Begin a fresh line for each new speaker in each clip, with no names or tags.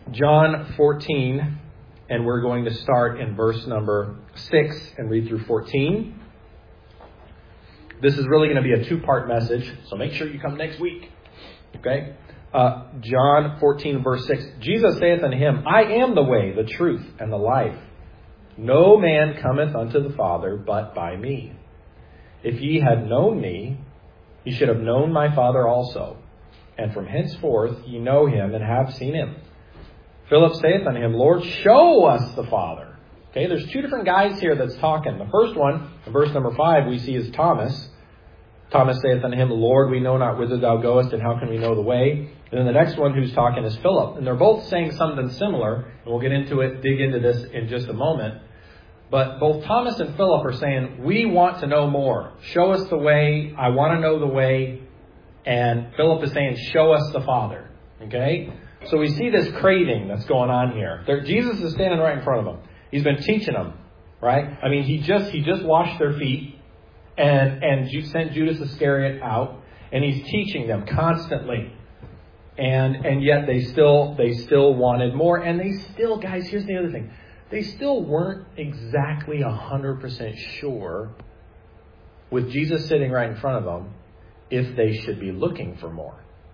John 14, and we're going to start in verse number 6 and read through 14. This is really going to be a two-part message, so make sure you come next week. Okay? John 14, verse 6. Jesus saith unto him, I am the way, the truth, and the life. No man cometh unto the Father but by me. If ye had known me, ye should have known my Father also. And from henceforth ye know him and have seen him. Philip saith unto him, Lord, show us the Father. Okay, there's two different guys here that's talking. The first one, in verse number 5, we see is Thomas. Thomas saith unto him, Lord, we know not whither thou goest, and how can we know the way? And then the next one who's talking is Philip. And they're both saying something similar. And we'll get into it, dig into this in just a moment. But both Thomas and Philip are saying, we want to know more. Show us the way. I want to know the way. And Philip is saying, show us the Father. Okay? So we see this craving that's going on here. Jesus is standing right in front of them. He's been teaching them, right? I mean, he just washed their feet and sent Judas Iscariot out, and he's teaching them constantly. And yet they still wanted more, and they still, guys, here's the other thing. They still weren't exactly 100% sure, with Jesus sitting right in front of them, if they should be looking for more.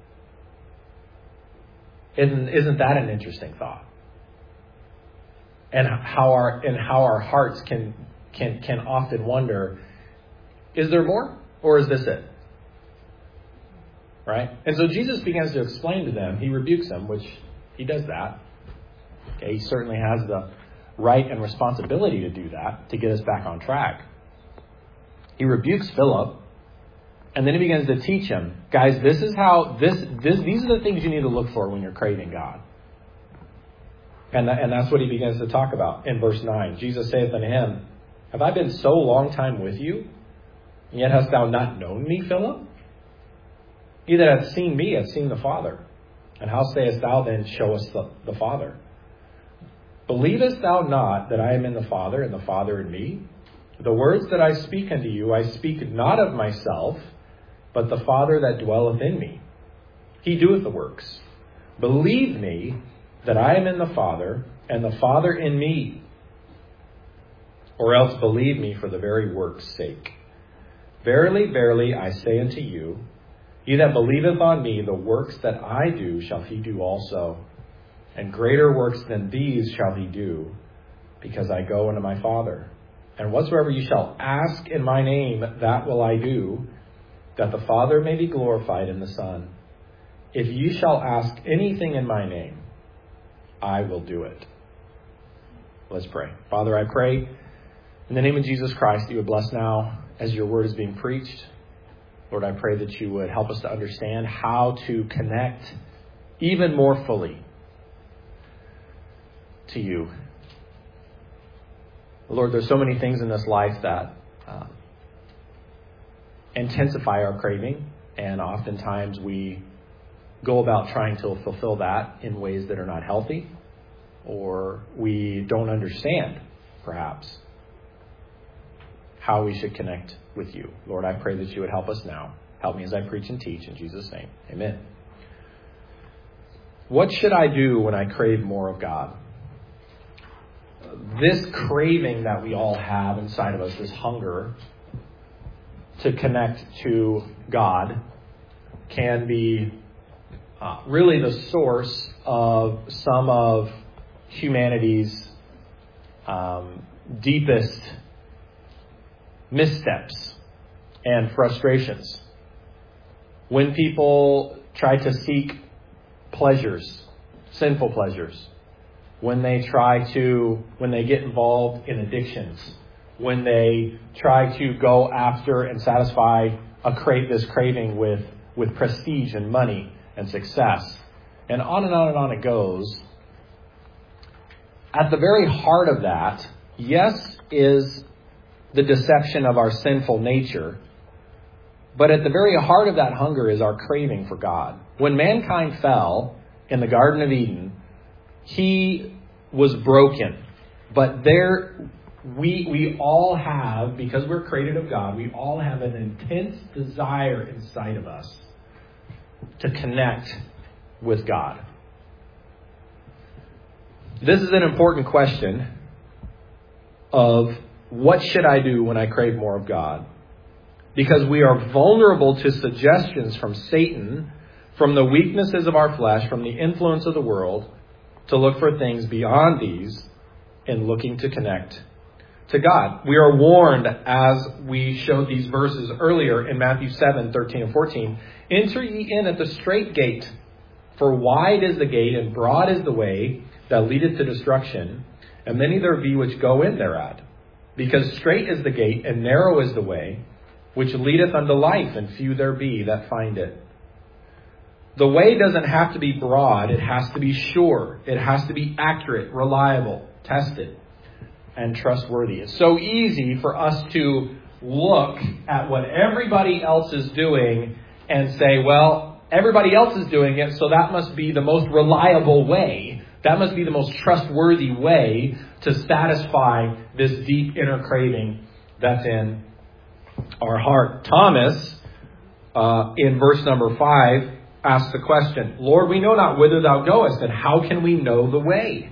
Isn't that an interesting thought? And how our hearts can often wonder, is there more, or is this it? Right? And so Jesus begins to explain to them. He rebukes them, which he does that. Okay, he certainly has the right and responsibility to do that, to get us back on track. He rebukes Philip, and then he begins to teach him, guys, this is how these are the things you need to look for when you're craving God. And that's what he begins to talk about in verse 9. Jesus saith unto him, have I been so long time with you, and yet hast thou not known me, Philip? He that hath seen me hath seen the Father. And how sayest thou then, show us the Father? Believest thou not that I am in the Father, and the Father in me? The words that I speak unto you, I speak not of myself, but the Father that dwelleth in me. He doeth the works. Believe me that I am in the Father, and the Father in me. Or else believe me for the very work's sake. Verily, verily, I say unto you, he that believeth on me, the works that I do shall he do also. And greater works than these shall he do, because I go unto my Father. And whatsoever you shall ask in my name, that will I do, that the Father may be glorified in the Son. If ye shall ask anything in my name, I will do it. Let's pray. Father, I pray in the name of Jesus Christ, you would bless now as your word is being preached. Lord, I pray that you would help us to understand how to connect even more fully to you. Lord, there's so many things in this life that intensify our craving, and oftentimes we go about trying to fulfill that in ways that are not healthy, or we don't understand, perhaps, how we should connect with you. Lord, I pray that you would help us now. Help me as I preach and teach in Jesus' name. Amen. What should I do when I crave more of God? This craving that we all have inside of us, this hunger to connect to God, can be really the source of some of humanity's deepest missteps and frustrations. When people try to seek pleasures, sinful pleasures, when they get involved in addictions, when they try to go after and satisfy this craving with prestige and money and success, and on and on and on it goes. At the very heart of that, yes, is the deception of our sinful nature, but at the very heart of that hunger is our craving for God. When mankind fell in the Garden of Eden, he was broken. But we all have, because we're created of God, we all have an intense desire inside of us to connect with God. This is an important question of what should I do when I crave more of God? Because we are vulnerable to suggestions from Satan, from the weaknesses of our flesh, from the influence of the world, to look for things beyond these and looking to connect to God. We are warned, as we showed these verses earlier in Matthew 7, 13 and 14, enter ye in at the strait gate, for wide is the gate and broad is the way that leadeth to destruction, and many there be which go in thereat. Because strait is the gate and narrow is the way which leadeth unto life, and few there be that find it. The way doesn't have to be broad. It has to be sure. It has to be accurate, reliable, tested, and trustworthy. It's so easy for us to look at what everybody else is doing and say, well, everybody else is doing it, so that must be the most reliable way. That must be the most trustworthy way to satisfy this deep inner craving that's in our heart. Thomas, in verse number 5, asks the question, Lord, we know not whither thou goest, and how can we know the way?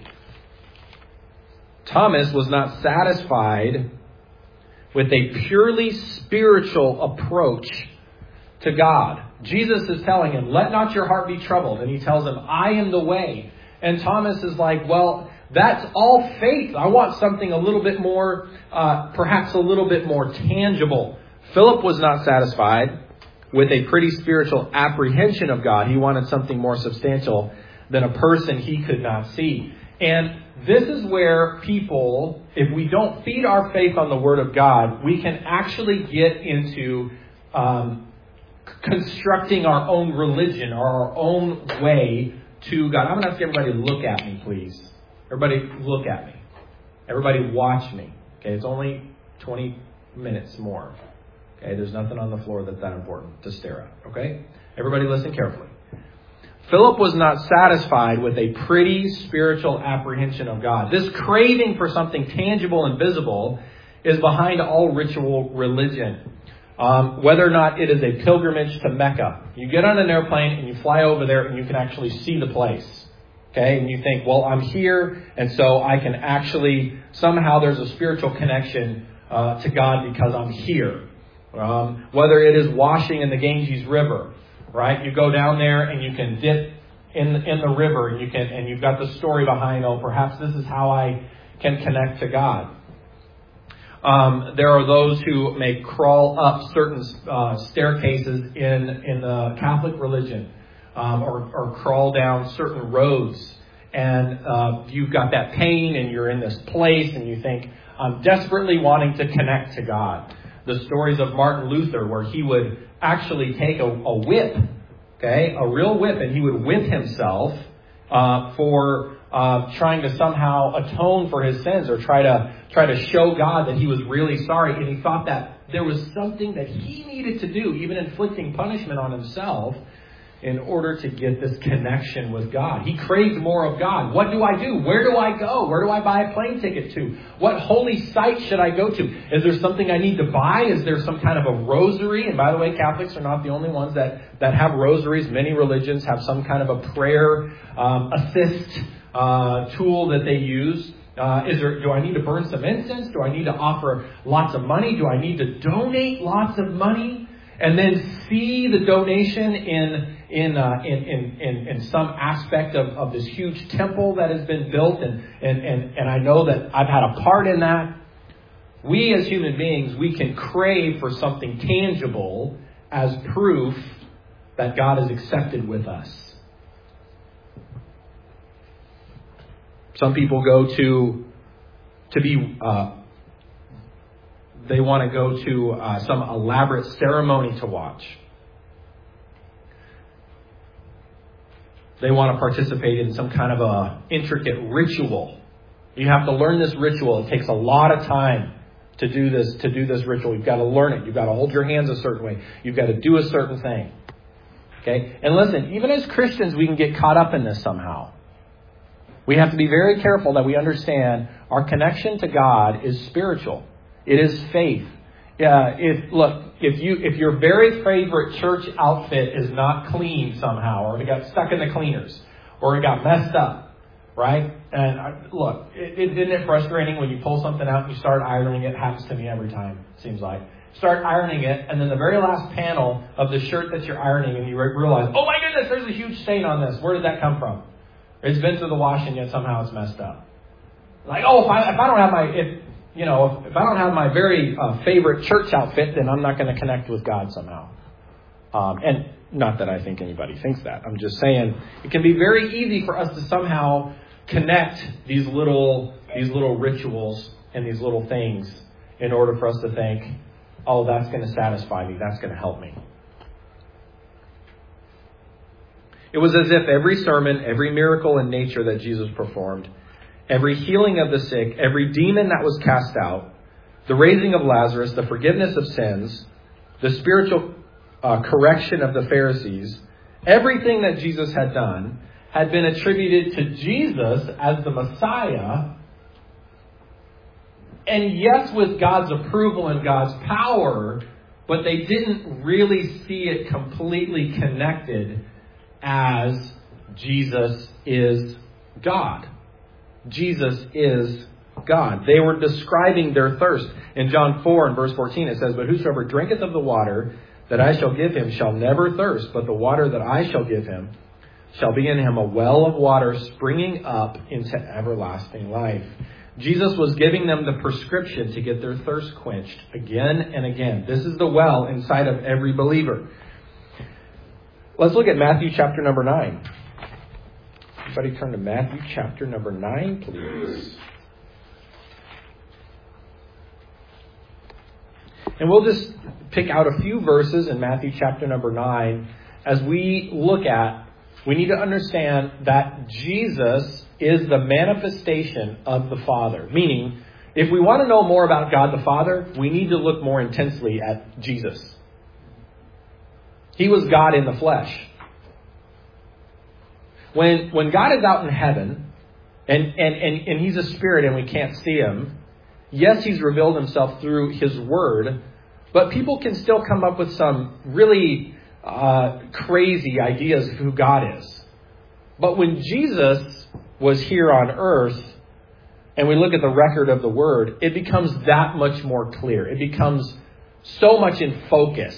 Thomas was not satisfied with a purely spiritual approach to God. Jesus is telling him, let not your heart be troubled. And he tells him, I am the way. And Thomas is like, well, that's all faith. I want something a little bit more, perhaps a little bit more tangible. Philip was not satisfied with a pretty spiritual apprehension of God. He wanted something more substantial than a person he could not see. And this is where people, if we don't feed our faith on the Word of God, we can actually get into constructing our own religion or our own way to God. I'm going to ask everybody to look at me, please. Everybody look at me. Everybody watch me. Okay, it's only 20 minutes more. Okay, there's nothing on the floor that's that important to stare at. Okay? Everybody listen carefully. Philip was not satisfied with a pretty spiritual apprehension of God. This craving for something tangible and visible is behind all ritual religion. Whether or not it is a pilgrimage to Mecca. You get on an airplane and you fly over there and you can actually see the place. Okay, and you think, well, I'm here, and so I can actually, somehow there's a spiritual connection to God because I'm here. Whether it is washing in the Ganges River, right? You go down there and you can dip in the river, and you've got the story behind, oh, perhaps this is how I can connect to God. There are those who may crawl up certain staircases in the Catholic religion, or crawl down certain roads, and you've got that pain, and you're in this place, and you think, I'm desperately wanting to connect to God. The stories of Martin Luther, where he would actually take a whip, okay, a real whip, and he would whip himself for trying to somehow atone for his sins, or try to show God that he was really sorry. And he thought that there was something that he needed to do, even inflicting punishment on himself, in order to get this connection with God. He craved more of God. What do I do? Where do I go? Where do I buy a plane ticket to? What holy site should I go to? Is there something I need to buy? Is there some kind of a rosary? And by the way, Catholics are not the only ones that have rosaries. Many religions have some kind of a prayer assist tool that they use. Do I need to burn some incense? Do I need to offer lots of money? Do I need to donate lots of money? And then see the donation in some aspect of this huge temple that has been built, and I know that I've had a part in that. We as human beings, we can crave for something tangible as proof that God is accepted with us. Some people go they want to go to some elaborate ceremony to watch. They want to participate in some kind of a intricate ritual. You have to learn this ritual. It takes a lot of time to do this ritual. You've got to learn it. You've got to hold your hands a certain way. You've got to do a certain thing. Okay? And listen, even as Christians, we can get caught up in this somehow. We have to be very careful that we understand our connection to God is spiritual. It is faith. If your very favorite church outfit is not clean somehow, or it got stuck in the cleaners, or it got messed up, right? And look, isn't it frustrating when you pull something out and you start ironing it? It happens to me every time, it seems like. Start ironing it, and then the very last panel of the shirt that you're ironing, and you realize, oh my goodness, there's a huge stain on this. Where did that come from? It's been through the washing, yet somehow it's messed up. Like, oh, if I don't have my very favorite church outfit, then I'm not going to connect with God somehow. And not that I think anybody thinks that. I'm just saying it can be very easy for us to somehow connect these little rituals and these little things in order for us to think, oh, that's going to satisfy me. That's going to help me. It was as if every sermon, every miracle in nature that Jesus performed, every healing of the sick, every demon that was cast out, the raising of Lazarus, the forgiveness of sins, the spiritual correction of the Pharisees, everything that Jesus had done had been attributed to Jesus as the Messiah. And yes, with God's approval and God's power, but they didn't really see it completely connected as Jesus is God. Jesus is God. They were describing their thirst. In John 4 and verse 14 it says, but whosoever drinketh of the water that I shall give him shall never thirst, but the water that I shall give him shall be in him a well of water springing up into everlasting life. Jesus was giving them the prescription to get their thirst quenched again and again. This is the well inside of every believer. Let's look at Matthew chapter number 9. Everybody turn to Matthew chapter number 9, please. And we'll just pick out a few verses in Matthew chapter number 9 as we look at, we need to understand that Jesus is the manifestation of the Father. Meaning, if we want to know more about God the Father, we need to look more intensely at Jesus. He was God in the flesh. When God is out in heaven, and He's a spirit and we can't see Him, yes, He's revealed Himself through His Word, but people can still come up with some really crazy ideas of who God is. But when Jesus was here on earth, and we look at the record of the Word, it becomes that much more clear. It becomes so much in focus.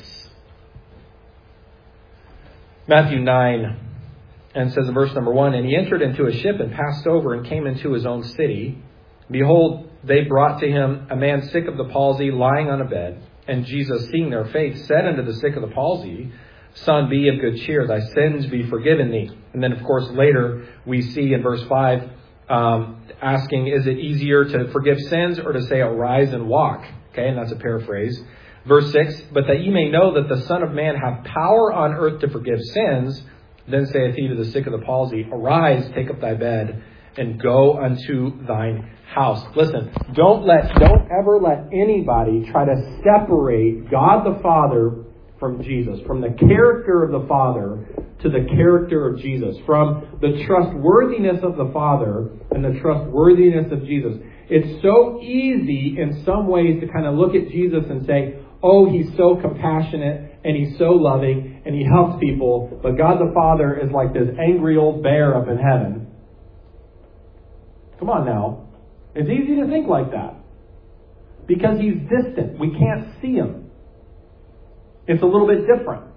Matthew 9, and says in verse number 1, and he entered into a ship and passed over and came into his own city. Behold, they brought to him a man sick of the palsy, lying on a bed. And Jesus, seeing their faith, said unto the sick of the palsy, Son, be of good cheer, thy sins be forgiven thee. And then, of course, later we see in verse 5, asking, is it easier to forgive sins or to say, arise and walk? Okay, and that's a paraphrase. Verse 6, but that ye may know that the Son of Man hath power on earth to forgive sins, then saith he to the sick of the palsy, arise, take up thy bed, and go unto thine house. Listen, don't ever let anybody try to separate God the Father from Jesus, from the character of the Father to the character of Jesus, from the trustworthiness of the Father and the trustworthiness of Jesus. It's so easy in some ways to kind of look at Jesus and say, oh, He's so compassionate and He's so loving and He helps people, but God the Father is like this angry old bear up in heaven. Come on now. It's easy to think like that because He's distant. We can't see Him. It's a little bit different.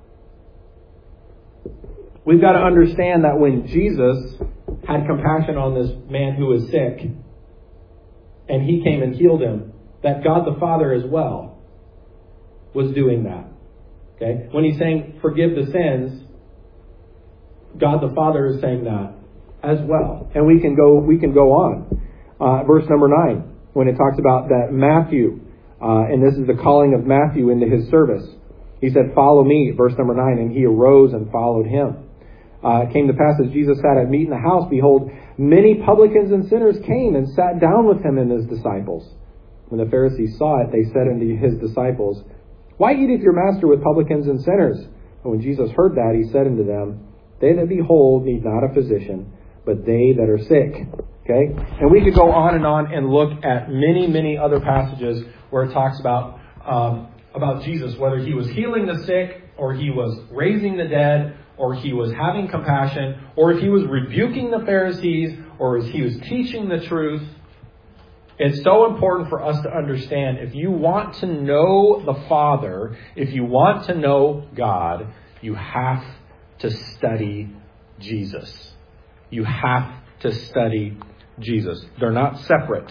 We've got to understand that when Jesus had compassion on this man who was sick and He came and healed him, that God the Father as well was doing that. Okay? When He's saying forgive the sins, God the Father is saying that as well. And we can go on. Verse number 9, when it talks about that Matthew, and this is the calling of Matthew into his service. He said, follow me, verse number 9, and he arose and followed him. It came to pass as Jesus sat at meat in the house, behold, many publicans and sinners came and sat down with him and his disciples. When the Pharisees saw it, they said unto his disciples, why eateth your master with publicans and sinners? And when Jesus heard that, he said unto them, they that be whole need not a physician, but they that are sick. Okay? And we could go on and look at many, many other passages where it talks about Jesus, whether He was healing the sick or He was raising the dead or he was having compassion, or if he was rebuking the Pharisees, or if he was teaching the truth. It's so important for us to understand, if you want to know the Father, if you want to know God, you have to study Jesus. You have to study Jesus. They're not separate.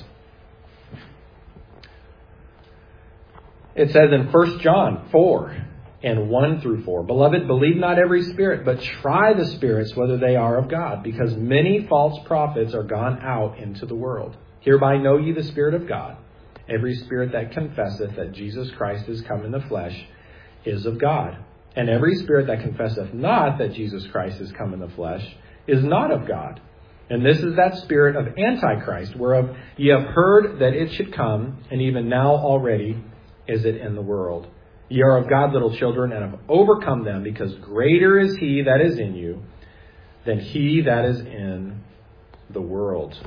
It says in 1 John 4 and 1 through 4, Beloved, believe not every spirit, but try the spirits whether they are of God, because many false prophets are gone out into the world. Hereby know ye the Spirit of God. Every spirit that confesseth that Jesus Christ is come in the flesh is of God. And every spirit that confesseth not that Jesus Christ is come in the flesh is not of God. And this is that spirit of Antichrist, whereof ye have heard that it should come, and even now already is it in the world. Ye are of God, little children, and have overcome them, because greater is he that is in you than he that is in the world.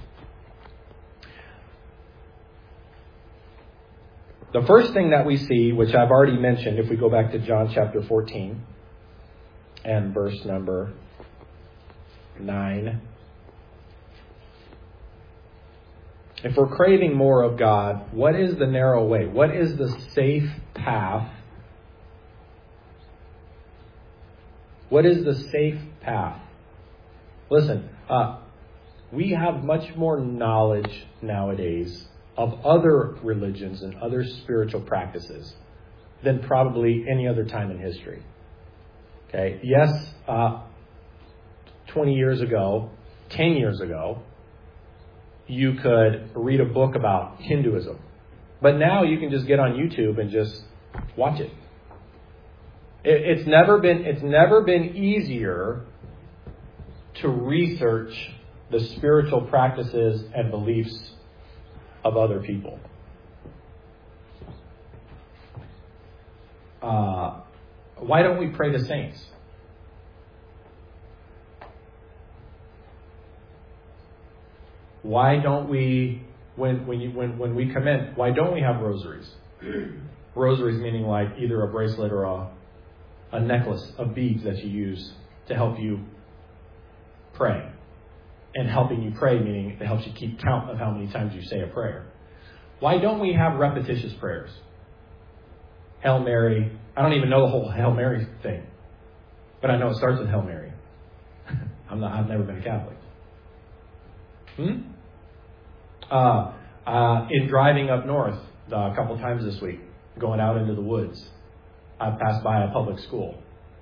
The first thing that we see, which I've already mentioned, if we go back to John chapter 14 and verse number 9. If we're craving more of God, what is the narrow way? What is the safe path? What is the safe path? Listen, we have much more knowledge nowadays of other religions and other spiritual practices than probably any other time in history. Okay, yes, 20 years ago, 10 years ago, you could read a book about Hinduism. But now you can just get on YouTube and just watch it. It's never been easier to research the spiritual practices and beliefs of other people. Why don't we pray to saints? Why don't we, when we come in, why don't we have rosaries? Rosaries meaning like either a bracelet or a necklace of beads that you use to help you pray. And helping you pray, meaning it helps you keep count of how many times you say a prayer. Why don't we have repetitious prayers? Hail Mary. I don't even know the whole Hail Mary thing. But I know it starts with Hail Mary. I've never been a Catholic. In driving up north a couple times this week, going out into the woods, I passed by a public school.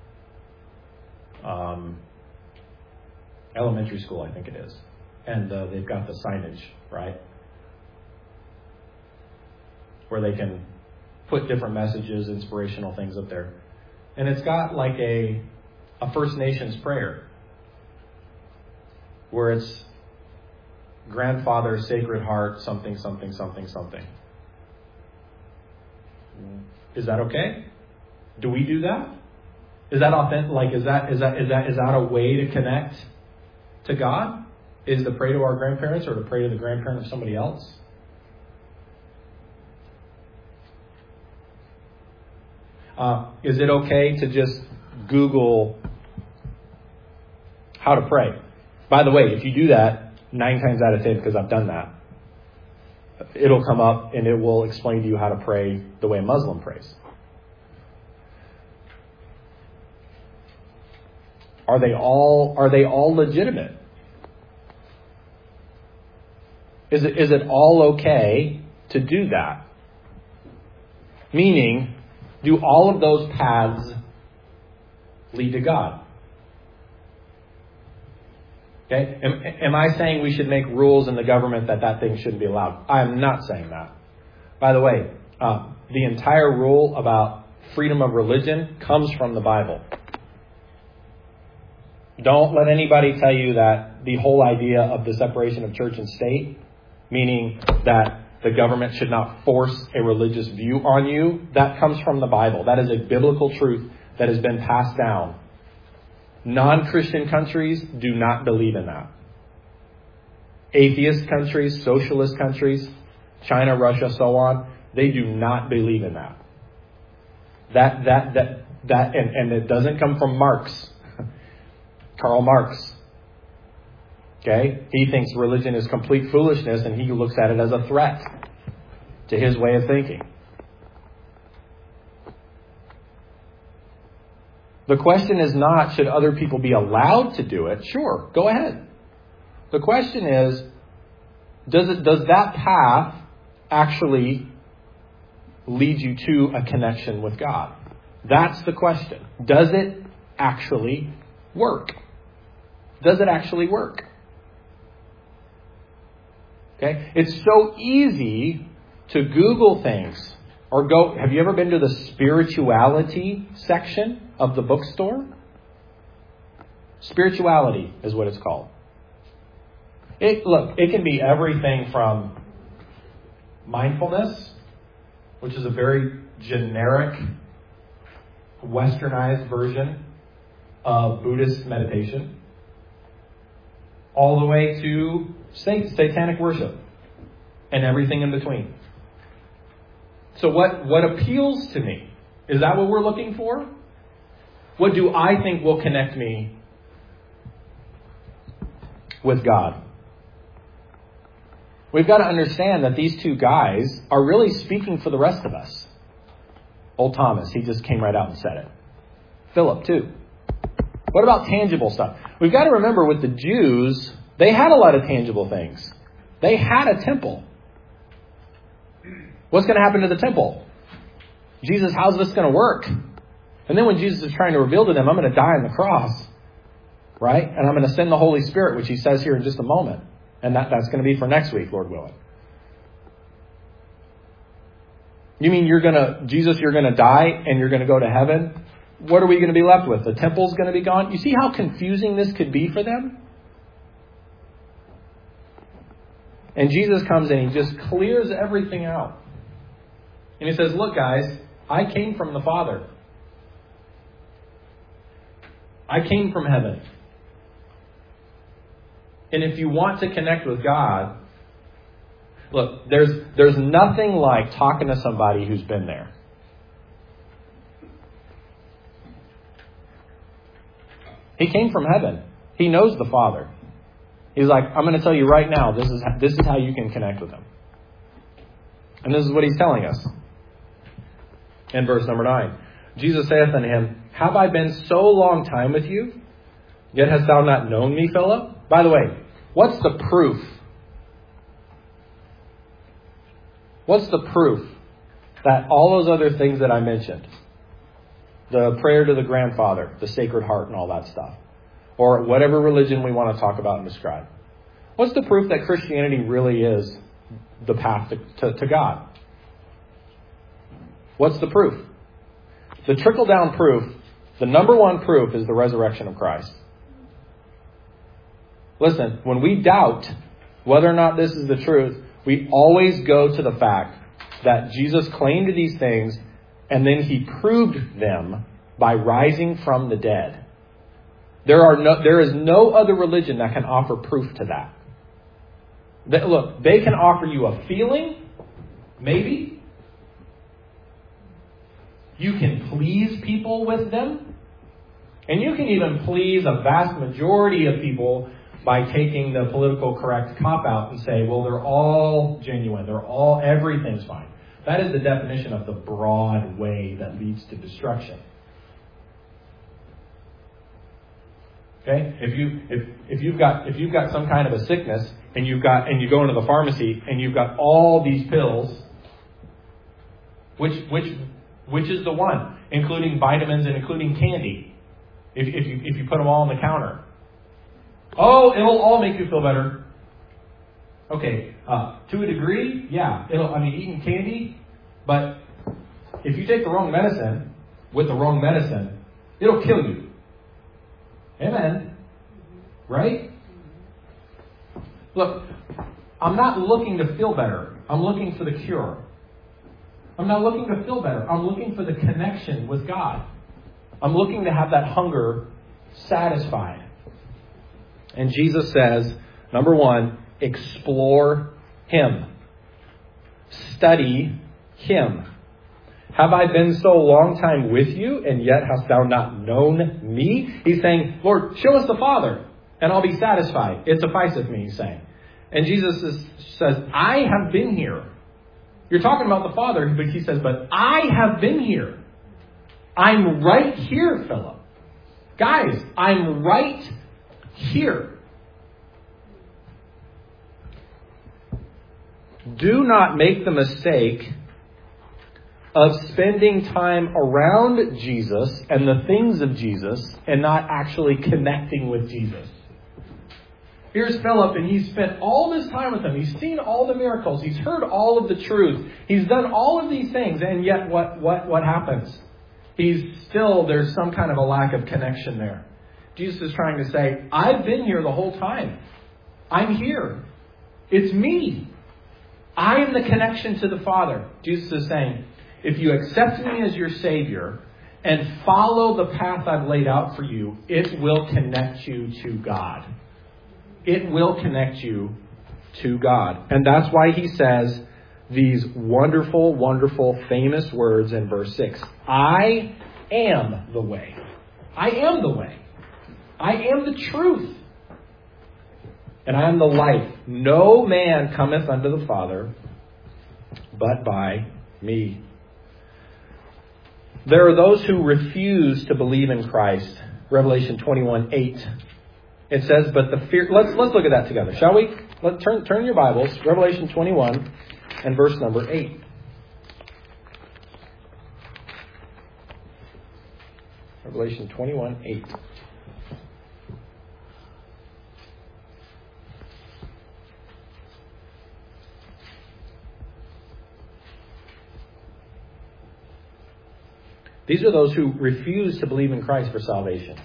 Elementary school, I think it is. And they've got the signage, right? Where they can put different messages, inspirational things up there. And it's got like a First Nations prayer. Where it's Grandfather, Sacred Heart, something, something, something, something. Is that okay? Do we do that? Is that authentic? Like, is that a way to connect to God? Is to pray to our grandparents or to pray to the grandparent of somebody else? Is it okay to just Google how to pray? By the way, if you do that, 9 times out of 10, because I've done that, it'll come up and it will explain to you how to pray the way a Muslim prays. Are they all legitimate? Is it all okay to do that? Meaning, do all of those paths lead to God? Okay? Am I saying we should make rules in the government that thing shouldn't be allowed? I'm not saying that. By the way, the entire rule about freedom of religion comes from the Bible. Don't let anybody tell you that the whole idea of the separation of church and state, meaning that the government should not force a religious view on you, that comes from the Bible. That is a biblical truth that has been passed down. Non-Christian countries do not believe in that. Atheist countries, socialist countries, China, Russia, so on, they do not believe in that. And it doesn't come from Marx. Karl Marx. Okay? He thinks religion is complete foolishness, and he looks at it as a threat to his way of thinking. The question is not, should other people be allowed to do it? Sure, go ahead. The question is, does that path actually lead you to a connection with God? That's the question. Does it actually work? Does it actually work? Okay? It's so easy to Google things or go. Have you ever been to the spirituality section of the bookstore? Spirituality is what it's called. It can be everything from mindfulness, which is a very generic, westernized version of Buddhist meditation, all the way to satanic worship and everything in between. So what appeals to me? Is that what we're looking for? What do I think will connect me with God? We've got to understand that these two guys are really speaking for the rest of us. Old Thomas, he just came right out and said it. Philip, too. What about tangible stuff? We've got to remember with the Jews, they had a lot of tangible things. They had a temple. What's going to happen to the temple? Jesus, how's this going to work? And then when Jesus is trying to reveal to them, I'm going to die on the cross. Right? And I'm going to send the Holy Spirit, which he says here in just a moment. And that's going to be for next week, Lord willing. You mean Jesus, you're going to die and you're going to go to heaven? What are we going to be left with? The temple's going to be gone? You see how confusing this could be for them? And Jesus comes and he just clears everything out. And he says, look guys, I came from the Father. I came from heaven. And if you want to connect with God, look, there's nothing like talking to somebody who's been there. He came from heaven. He knows the Father. He's like, I'm going to tell you right now, this is how you can connect with him. And this is what he's telling us. In verse number 9. Jesus saith unto him, Have I been so long time with you? Yet hast thou not known me, Philip? By the way, what's the proof? What's the proof that all those other things that I mentioned, the prayer to the grandfather, the Sacred Heart and all that stuff, or whatever religion we want to talk about and describe, what's the proof that Christianity really is the path to God? What's the proof? The trickle-down proof, the number one proof is the resurrection of Christ. Listen, when we doubt whether or not this is the truth, we always go to the fact that Jesus claimed these things and then he proved them by rising from the dead. There is no other religion that can offer proof to that. Look, they can offer you a feeling, maybe. You can please people with them. And you can even please a vast majority of people by taking the political correct cop-out and say, well, they're all genuine. Everything's fine. That is the definition of the broad way that leads to destruction. Okay? If you've got some kind of a sickness and you go into the pharmacy and you've got all these pills, which is the one, including vitamins and including candy, if you put them all on the counter. Oh, it'll all make you feel better. Okay, to a degree, yeah. Eating candy, but if you take the wrong medicine with the wrong medicine, it'll kill you. Amen. Right? Look, I'm not looking to feel better. I'm looking for the cure. I'm not looking to feel better. I'm looking for the connection with God. I'm looking to have that hunger satisfied. And Jesus says, number one, explore Him. Study Him. Have I been so long time with you, and yet hast thou not known me? He's saying, Lord, show us the Father, and I'll be satisfied. It sufficeth me, he's saying. And Jesus says, I have been here. You're talking about the Father, but he says, but I have been here. I'm right here, Philip. Guys, I'm right here. Do not make the mistake of spending time around Jesus and the things of Jesus and not actually connecting with Jesus. Here's Philip, and he's spent all this time with him. He's seen all the miracles. He's heard all of the truth. He's done all of these things, and yet what happens? There's some kind of a lack of connection there. Jesus is trying to say, I've been here the whole time. I'm here. It's me. I am the connection to the Father. Jesus is saying, if you accept me as your Savior and follow the path I've laid out for you, it will connect you to God. It will connect you to God. And that's why he says these wonderful, wonderful, famous words in verse 6. I am the way. I am the way. I am the truth. And I am the life. No man cometh unto the Father but by me. There are those who refuse to believe in Christ. Revelation 21:8. It says, but the fear... Let's look at that together, shall we? Let's turn your Bibles. Revelation 21 and verse number 8. Revelation 21:8. These are those who refuse to believe in Christ for salvation.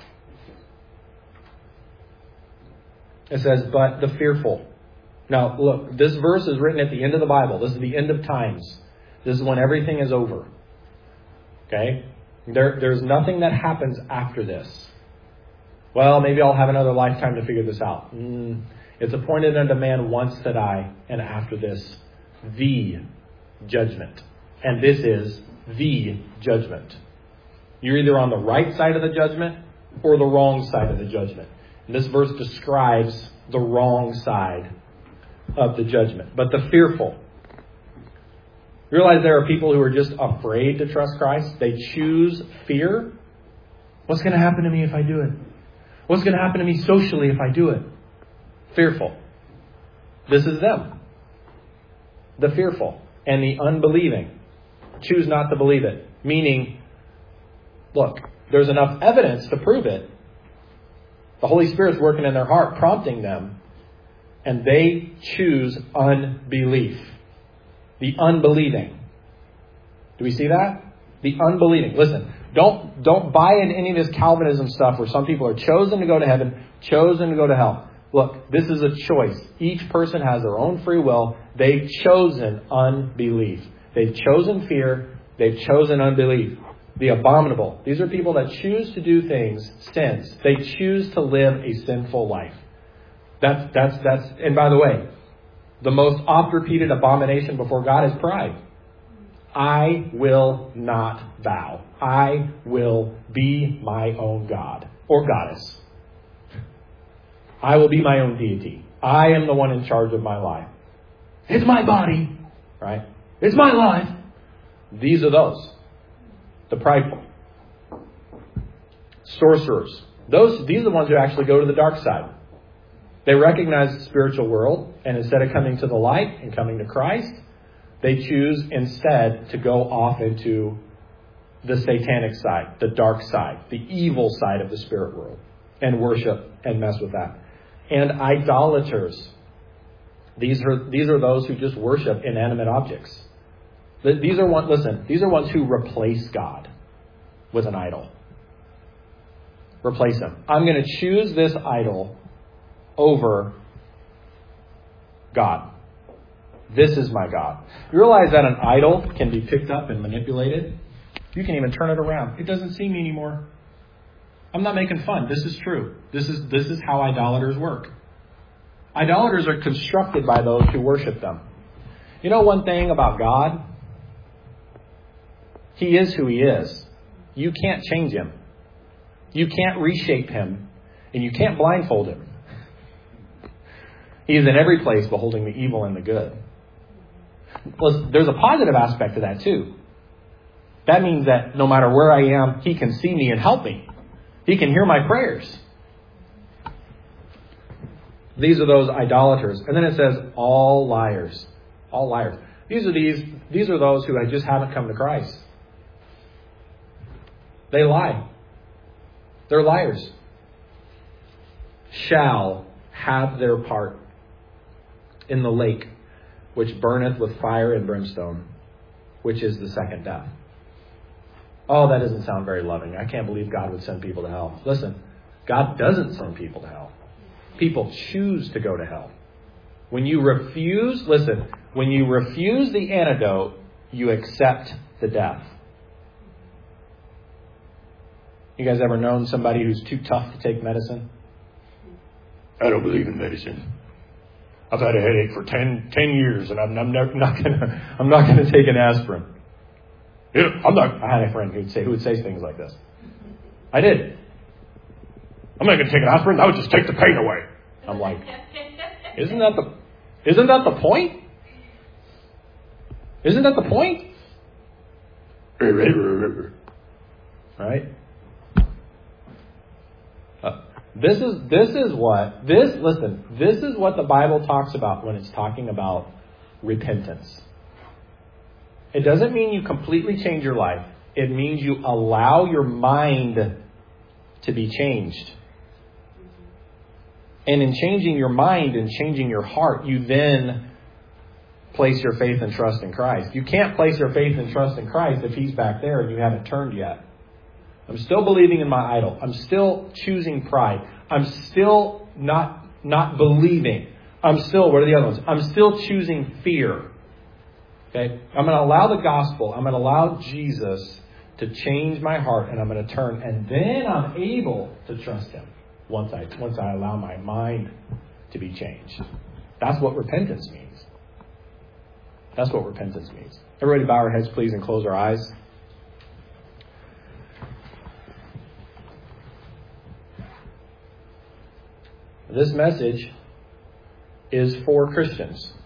It says, but the fearful. Now, look, this verse is written at the end of the Bible. This is the end of times. This is when everything is over. Okay? There's nothing that happens after this. Well, maybe I'll have another lifetime to figure this out. It's appointed unto man once to die, and after this, the judgment. And this is the judgment. You're either on the right side of the judgment or the wrong side of the judgment. And this verse describes the wrong side of the judgment. But the fearful. You realize there are people who are just afraid to trust Christ. They choose fear. What's going to happen to me if I do it? What's going to happen to me socially if I do it? Fearful. This is them. The fearful and the unbelieving. Choose not to believe it. Meaning, look, there's enough evidence to prove it. The Holy Spirit's working in their heart, prompting them. And they choose unbelief. The unbelieving. Do we see that? The unbelieving. Listen, don't buy into any of this Calvinism stuff where some people are chosen to go to heaven, chosen to go to hell. Look, this is a choice. Each person has their own free will. They've chosen unbelief. They've chosen fear. They've chosen unbelief. The abominable. These are people that choose to do things, sins. They choose to live a sinful life. That's. And by the way, the most oft-repeated abomination before God is pride. I will not bow. I will be my own God or goddess. I will be my own deity. I am the one in charge of my life. It's my body, right? It's my life. These are those. The prideful. Sorcerers. These are the ones who actually go to the dark side. They recognize the spiritual world, and instead of coming to the light and coming to Christ, they choose instead to go off into the satanic side, the dark side, the evil side of the spirit world, and worship and mess with that. And idolaters. These are those who just worship inanimate objects. These are ones who replace God with an idol. Replace him. I'm going to choose this idol over God. This is my God. You realize that an idol can be picked up and manipulated? You can even turn it around. It doesn't see me anymore. I'm not making fun. This is true. This is how idolaters work. Idolaters are constructed by those who worship them. You know one thing about God? He is who He is. You can't change Him. You can't reshape Him. And you can't blindfold Him. He is in every place beholding the evil and the good. Well, there's a positive aspect to that too. That means that no matter where I am, He can see me and help me. He can hear my prayers. These are those idolaters. And then it says, all liars. All liars. These are those who just haven't come to Christ. They lie. They're liars. Shall have their part in the lake, which burneth with fire and brimstone, which is the second death. Oh, that doesn't sound very loving. I can't believe God would send people to hell. Listen, God doesn't send people to hell. People choose to go to hell. When you refuse the antidote, you accept the death. You guys ever known somebody who's too tough to take medicine? I don't believe in medicine. I've had a headache for 10 years, and I'm not gonna take an aspirin. Yeah, I had a friend who would say things like this. I did. I'm not gonna take an aspirin. I would just take the pain away. I'm like, isn't that the point? Isn't that the point? Right? This is what the Bible talks about when it's talking about repentance. It doesn't mean you completely change your life. It means you allow your mind to be changed. And in changing your mind and changing your heart, you then place your faith and trust in Christ. You can't place your faith and trust in Christ if He's back there and you haven't turned yet. I'm still believing in my idol. I'm still choosing pride. I'm still not believing. What are the other ones? I'm still choosing fear. Okay? I'm going to allow the gospel. I'm going to allow Jesus to change my heart, and I'm going to turn. And then I'm able to trust Him once I allow my mind to be changed. That's what repentance means. That's what repentance means. Everybody bow our heads, please, and close our eyes. This message is for Christians.